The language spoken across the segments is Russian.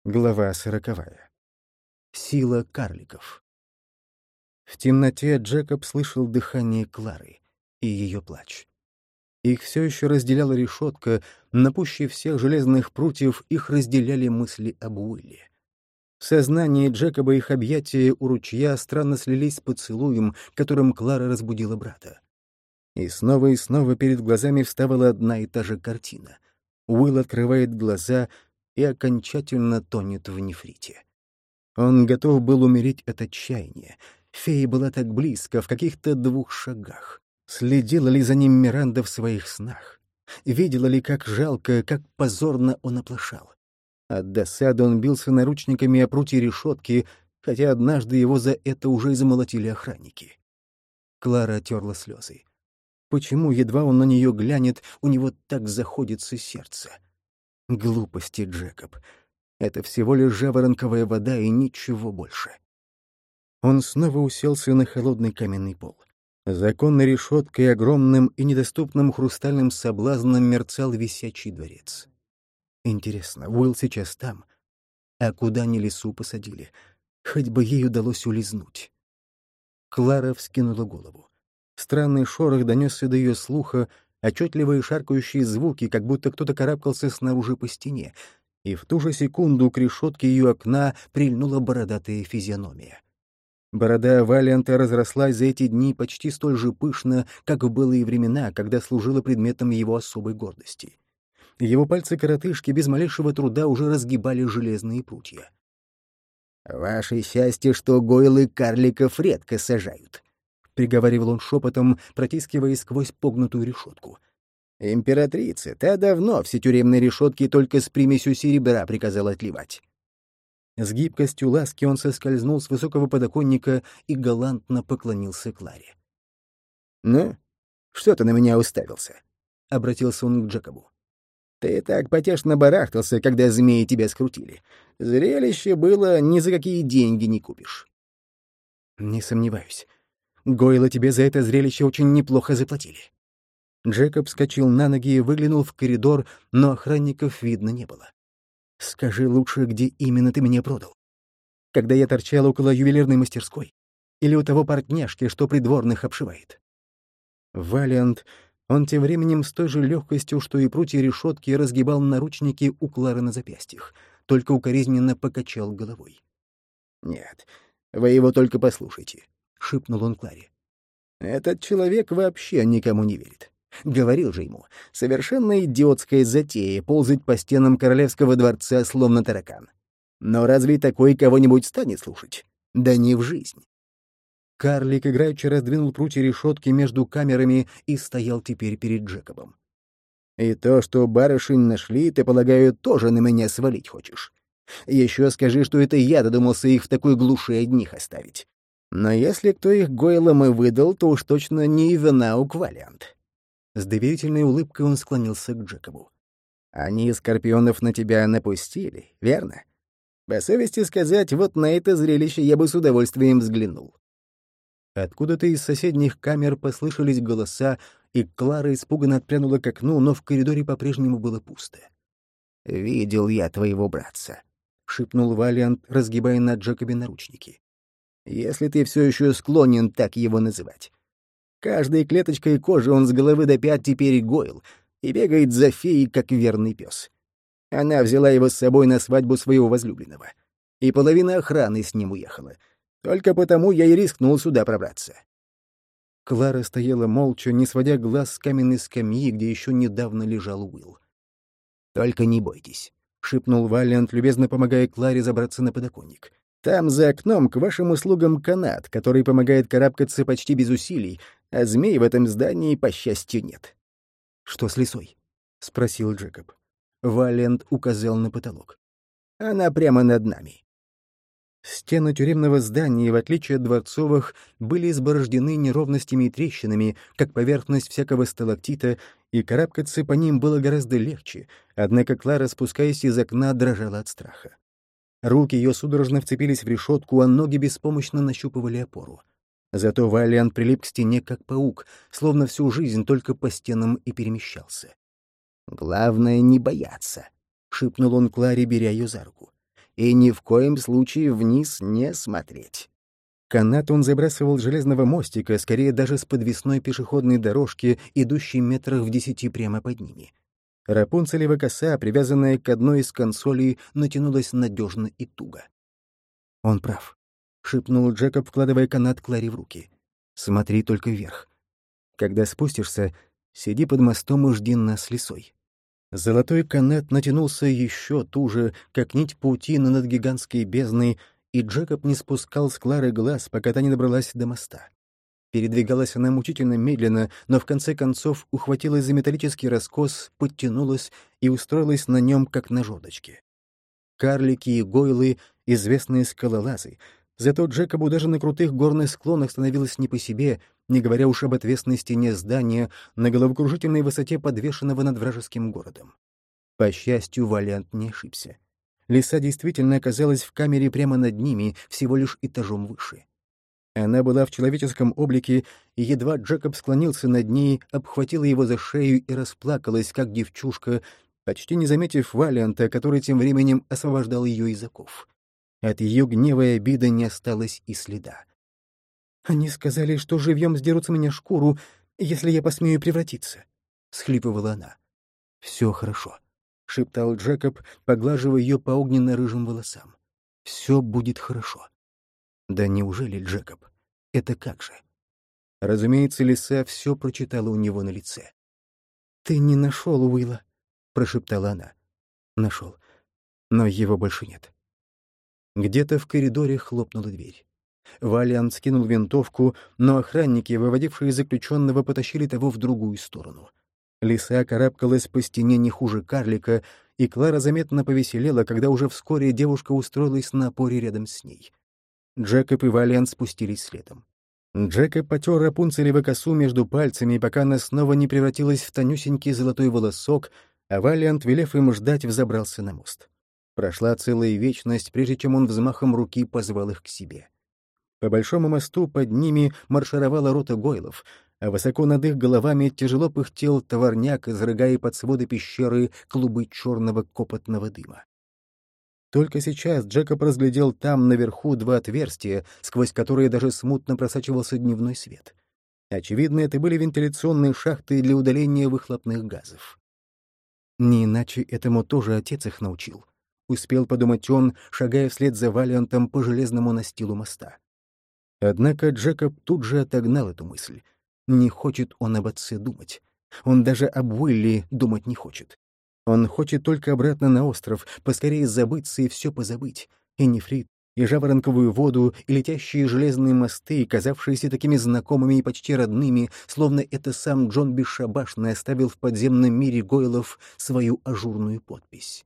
Глава 40. Сила карликов. В темноте Джекоб слышал дыхание Клары и ее плач. Их все еще разделяла решетка, но пуще всех железных прутьев их разделяли мысли об Уилле. В сознании Джекоба их объятия у ручья странно слились с поцелуем, которым Клара разбудила брата. И снова перед глазами вставала одна и та же картина. Уилл открывает глаза и окончательно тонет в нефрите. Он готов был умереть от отчаяния. Фея была так близко, в каких-то 2 шагах. Следила ли за ним Миранда в своих снах? Видела ли, как жалко, как позорно он оплошал? От досады он бился наручниками о прутья решетки, хотя однажды его за это уже и замолотили охранники. Клара отерла слезы. Почему, едва он на нее глянет, у него так заходится сердце? Глупости, Джекоб. Это всего лишь жаворонковая вода и ничего больше. Он снова уселся на холодный каменный пол. За оконной решеткой огромным и недоступным хрустальным соблазном мерцал висячий дворец. Интересно, Уилл сейчас там? А куда они лесу посадили? Хоть бы ей удалось улизнуть. Клара вскинула голову. Странный шорох донесся до ее слуха, отчетливые шаркающие звуки, как будто кто-то карабкался снаружи по стене, и в ту же секунду к решетке ее окна прильнула бородатая физиономия. Борода Валианта разрослась за эти дни почти столь же пышно, как в былые времена, когда служила предметом его особой гордости. Его пальцы-коротышки без малейшего труда уже разгибали железные прутья. «Ваше счастье, что гойлы карликов редко сажают», — приговаривал он шепотом, протискиваясь сквозь погнутую решетку. «Императрица, та давно все тюремные решетки только с примесью серебра приказала отливать». С гибкостью ласки он соскользнул с высокого подоконника и галантно поклонился Кларе. «Ну, что ты на меня уставился?» — обратился он к Джекобу. «Ты так потешно барахтался, когда змеи тебя скрутили. Зрелище было ни за какие деньги не купишь». «Не сомневаюсь. Гойлы тебе за это зрелище очень неплохо заплатили». Джекоб вскочил на ноги и выглянул в коридор, но охранников видно не было. «Скажи лучше, где именно ты меня продал? Когда я торчал около ювелирной мастерской? Или у того портняшки, что придворных обшивает?» Валиант, он тем временем с той же легкостью, что и прутья решетки, разгибал наручники у Клары на запястьях, только укоризненно покачал головой. «Нет, вы его только послушайте», — шепнул он Кларе. «Этот человек вообще никому не верит. Говорил же ему, совершенно идиотская затея ползать по стенам королевского дворца, словно таракан. Но разве такой кого-нибудь станет слушать? Да не в жизнь». Карлик играючи раздвинул прутья решетки между камерами и стоял теперь перед Джекобом. «И то, что барышень нашли, ты, полагаю, тоже на меня свалить хочешь? Еще скажи, что это я додумался их в такой глуши одних оставить. Но если кто их гойлом и выдал, то уж точно не Ивенаук Валиант». С доверительной улыбкой он склонился к Джекобу. «Они скорпионов на тебя напустили, верно? По совести сказать, вот на это зрелище я бы с удовольствием взглянул». Откуда-то из соседних камер послышались голоса, и Клара испуганно отпрянула к окну, но в коридоре по-прежнему было пусто. «Видел я твоего братца», — шепнул Валиант, разгибая на Джекобе наручники. «Если ты все еще склонен так его называть. Каждой клеточкой кожи он с головы до пят теперь гойл и бегает за феей, как верный пес. Она взяла его с собой на свадьбу своего возлюбленного, и половина охраны с ним уехала. Только потому я и рискнул сюда пробраться». Клара стояла молча, не сводя глаз с каменной скамьи, где еще недавно лежал Уилл. «Только не бойтесь», — шепнул Валиант, любезно помогая Кларе забраться на подоконник. «Там за окном к вашим услугам канат, который помогает карабкаться почти без усилий, а змей в этом здании, по счастью, нет». «Что с лисой?» — спросил Джекоб. Валиант указал на потолок. «Она прямо над нами». Стены тюремного здания, в отличие от дворцовых, были изборождены неровностями и трещинами, как поверхность всякого сталактита, и карабкаться по ним было гораздо легче, однако Клара, спускаясь из окна, дрожала от страха. Руки ее судорожно вцепились в решетку, а ноги беспомощно нащупывали опору. Зато Валиант прилип к стене, как паук, словно всю жизнь только по стенам и перемещался. «Главное — не бояться», — шепнул он Кларе, беря ее за руку. и ни в коем случае вниз не смотреть». Канат он забрасывал с железного мостика, скорее даже с подвесной пешеходной дорожки, идущей метрах в 10 прямо под ними. Рапунцелева коса, привязанная к одной из консолей, натянулась надежно и туго. «Он прав», — шепнул Джекоб, вкладывая канат Кларе в руки. «Смотри только вверх. Когда спустишься, сиди под мостом и жди нас с лисой». Золотой канат натянулся еще туже, как нить паутины над гигантской бездной, и Джекоб не спускал с Клары глаз, пока та не добралась до моста. Передвигалась она мучительно медленно, но в конце концов ухватилась за металлический раскос, подтянулась и устроилась на нем, как на жердочке. Карлики и гойлы — известные скалолазы, зато Джекобу даже на крутых горных склонах становилось не по себе, не говоря уж об отвесной стене здания, на головокружительной высоте подвешенного над вражеским городом. По счастью, Валиант не ошибся. Лиса действительно оказалась в камере прямо над ними, всего лишь этажом выше. Она была в человеческом облике, и едва Джекоб склонился над ней, обхватила его за шею и расплакалась, как девчушка, почти не заметив Валианта, который тем временем освобождал ее из оков. От ее гнева и обиды не осталось и следа. «Они сказали, что живьем сдерут с меня шкуру, если я посмею превратиться», — схлипывала она. «Все хорошо», — шептал Джекоб, поглаживая ее по огненно-рыжим волосам. «Все будет хорошо». Да неужели, Джекоб? Это как же? Разумеется, лиса все прочитала у него на лице. «Ты не нашел Уилла», — прошептала она. «Нашел. Но его больше нет». Где-то в коридоре хлопнула дверь. Валиант скинул винтовку, но охранники, выводившие заключенного, потащили того в другую сторону. Лиса карабкалась по стене не хуже карлика, и Клара заметно повеселела, когда уже вскоре девушка устроилась на опоре рядом с ней. Джекоб и Валиант спустились следом. Джекоб потер Рапунцелеву косу между пальцами, пока она снова не превратилась в тонюсенький золотой волосок, а Валиант, велев им ждать, взобрался на мост. Прошла целая вечность, прежде чем он взмахом руки позвал их к себе. По большому мосту под ними маршировала рота гойлов, а высоко над их головами тяжело пыхтел товарняк, изрыгая под своды пещеры клубы черного копотного дыма. Только сейчас Джекоб разглядел там, наверху, два отверстия, сквозь которые даже смутно просачивался дневной свет. Очевидно, это были вентиляционные шахты для удаления выхлопных газов. Не иначе этому тоже отец их научил. Успел подумать он, шагая вслед за Валиантом по железному настилу моста. Однако Джекоб тут же отогнал эту мысль. Не хочет он об отце думать. Он даже об Уилле думать не хочет. Он хочет только обратно на остров, поскорее забыться и все позабыть. И нефрит, и жаворонковую воду, и летящие железные мосты, казавшиеся такими знакомыми и почти родными, словно это сам Джон Бесшабашный оставил в подземном мире гойлов свою ажурную подпись.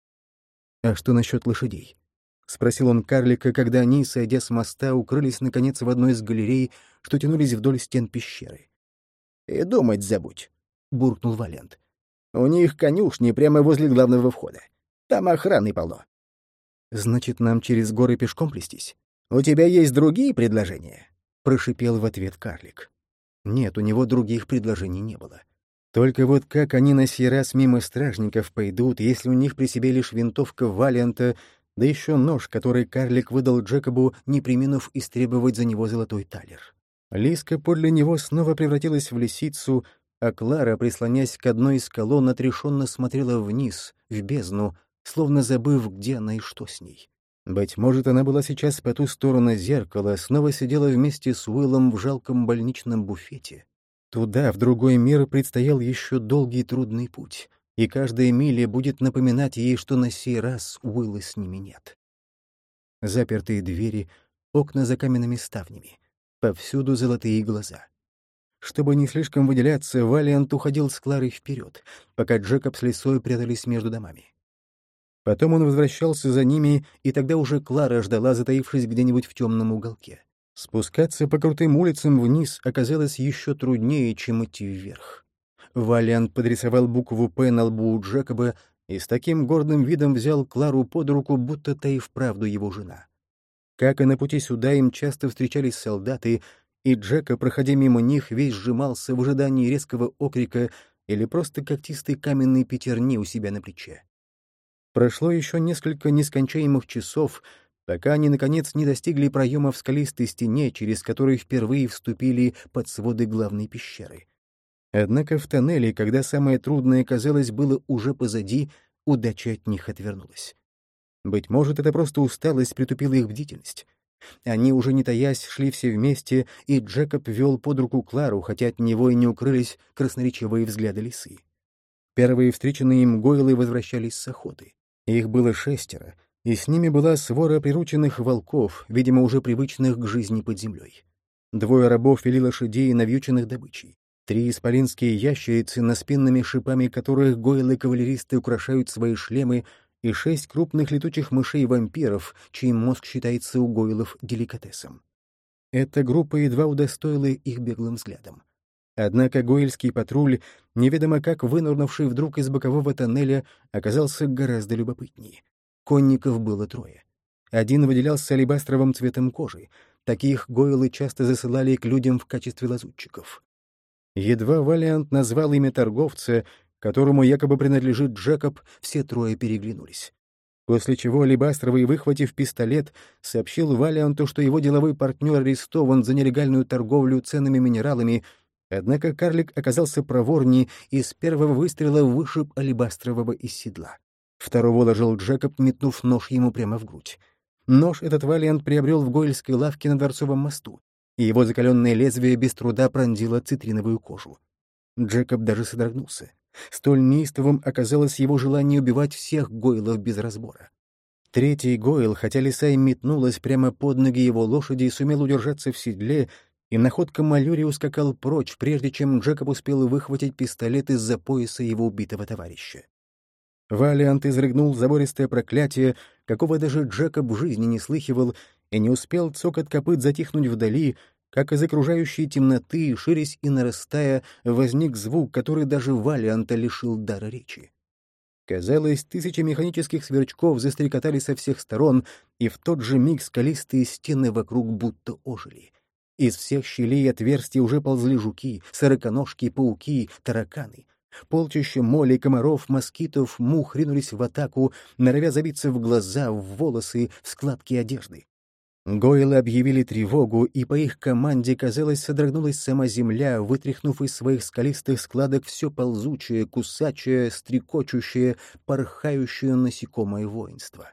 «А что насчет лошадей?» — спросил он карлика, когда они, сойдя с моста, укрылись, наконец, в одной из галерей, что тянулись вдоль стен пещеры. «И думать забудь», — буркнул Валиант. «У них конюшни прямо возле главного входа. Там охраны полно». «Значит, нам через горы пешком плестись?» «У тебя есть другие предложения?» — прошипел в ответ карлик. Нет, у него других предложений не было. Только вот как они на сей раз мимо стражников пойдут, если у них при себе лишь винтовка Валианта, да еще нож, который карлик выдал Джекобу, не преминув истребовать за него золотой талер. Лиска подле него снова превратилась в лисицу, а Клара, прислонясь к одной из колонн, отрешенно смотрела вниз, в бездну, словно забыв, где она и что с ней. Быть может, она была сейчас по ту сторону зеркала, снова сидела вместе с Уиллом в жалком больничном буфете. Туда, в другой мир, предстоял еще долгий и трудный путь, и каждая миля будет напоминать ей, что на сей раз Уилла с ними нет. Запертые двери, окна за каменными ставнями, повсюду золотые глаза. Чтобы не слишком выделяться, Валиант уходил с Кларой вперед, пока Джекоб с лисой прятались между домами. Потом он возвращался за ними, и тогда уже Клара ждала, затаившись где-нибудь в темном уголке. Спускаться по крутым улицам вниз оказалось еще труднее, чем идти вверх. Валиант подрисовал букву «П» на лбу у Джекоба и с таким гордым видом взял Клару под руку, будто та и вправду его жена. Как и на пути сюда, им часто встречались солдаты, и Джека, проходя мимо них, весь сжимался в ожидании резкого окрика или просто когтистой каменной пятерни у себя на плече. Прошло еще несколько нескончаемых часов, пока они, наконец, не достигли проема в скалистой стене, через который впервые вступили под своды главной пещеры. Однако в тоннеле, когда самое трудное, казалось, было уже позади, удача от них отвернулась. Быть может, это просто усталость притупила их бдительность. Они, уже не таясь, шли все вместе, и Джекоб вел под руку Клару, хотя от него и не укрылись красноречивые взгляды лисы. Первые встреченные им гойлы возвращались с охоты. Их было 6, и с ними была свора прирученных волков, видимо, уже привычных к жизни под землей. 2 рабов вели лошадей, навьюченных добычей. 3 исполинские ящерицы, на спинными шипами которых гойлы-кавалеристы украшают свои шлемы, и 6 крупных летучих мышей-вампиров, чей мозг считается у гойлов деликатесом. Эта группа едва удостоила их беглым взглядом. Однако гойльский патруль, неведомо как вынырнувший вдруг из бокового тоннеля, оказался гораздо любопытнее. Конников было 3. Один выделялся алебастровым цветом кожи. Таких гойлы часто засылали к людям в качестве лазутчиков. Едва Валиант назвал имя торговца, которому якобы принадлежит Джекоб, все 3 переглянулись. После чего алебастровый, выхватив пистолет, сообщил Валианту, что его деловой партнер арестован за нелегальную торговлю ценными минералами. Однако карлик оказался проворнее и с первого выстрела вышиб алебастрового из седла. Второго ложил Джекоб, метнув нож ему прямо в грудь. Нож этот Валиант приобрел в гойльской лавке на Дворцовом мосту, и его закаленное лезвие без труда пронзило цитриновую кожу. Джекоб даже содрогнулся. Столь неистовым оказалось его желание убивать всех гойлов без разбора. 3-й гойл, хотя лиса и метнулась прямо под ноги его лошади, сумел удержаться в седле, и находка Малюри ускакал прочь, прежде чем Джекоб успел выхватить пистолет из-за пояса его убитого товарища. Валиант изрыгнул забористое проклятие, какого даже Джекоб в жизни не слыхивал, и не успел цокот копыт затихнуть вдали, как из окружающей темноты, ширясь и нарастая, возник звук, который даже Валианта лишил дара речи. Казалось, 1000 механических сверчков застрекотали со всех сторон, и в тот же миг скалистые стены вокруг будто ожили. Из всех щелей и отверстий уже ползли жуки, сороконожки, пауки, тараканы. Полчища молей, комаров, москитов, мух ринулись в атаку, норовя забиться в глаза, в волосы, в складки одежды. Гойлы объявили тревогу, и по их команде, казалось, содрогнулась сама земля, вытряхнув из своих скалистых складок все ползучее, кусачее, стрекочущее, порхающее насекомое воинство.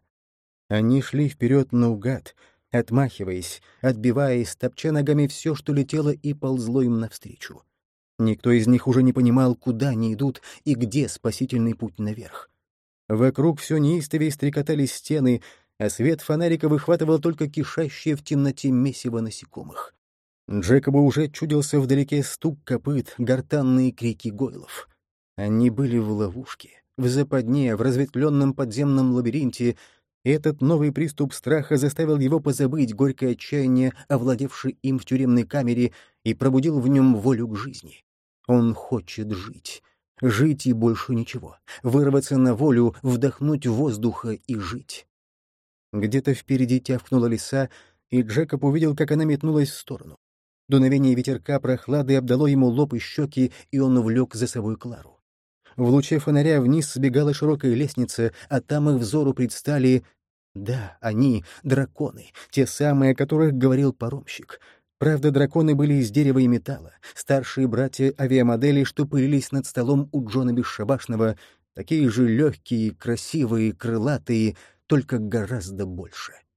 Они шли вперед наугад, отмахиваясь, отбиваясь, топча ногами все, что летело и ползло им навстречу. Никто из них уже не понимал, куда они идут и где спасительный путь наверх. Вокруг все неистовее стрекотали стены, а свет фонарика выхватывал только кишащее в темноте месиво насекомых. Джекобу уже чудился вдалеке стук копыт, гортанные крики гойлов. Они были в ловушке, в западне, в разветвленном подземном лабиринте. Этот новый приступ страха заставил его позабыть горькое отчаяние, овладевшее им в тюремной камере, и пробудил в нем волю к жизни. Он хочет жить. Жить и больше ничего. Вырваться на волю, вдохнуть воздуха и жить. Где-то впереди тявкнула лиса, и Джекоб увидел, как она метнулась в сторону. Дуновение ветерка прохлады обдало ему лоб и щеки, и он увлек за собой Клару. В луче фонаря вниз сбегала широкая лестница, а там их взору предстали... Да, они — драконы, те самые, о которых говорил паромщик. Правда, драконы были из дерева и металла, старшие братья авиамодели, что пылились над столом у Джона Бесшабашного, такие же легкие, красивые, крылатые, только гораздо больше.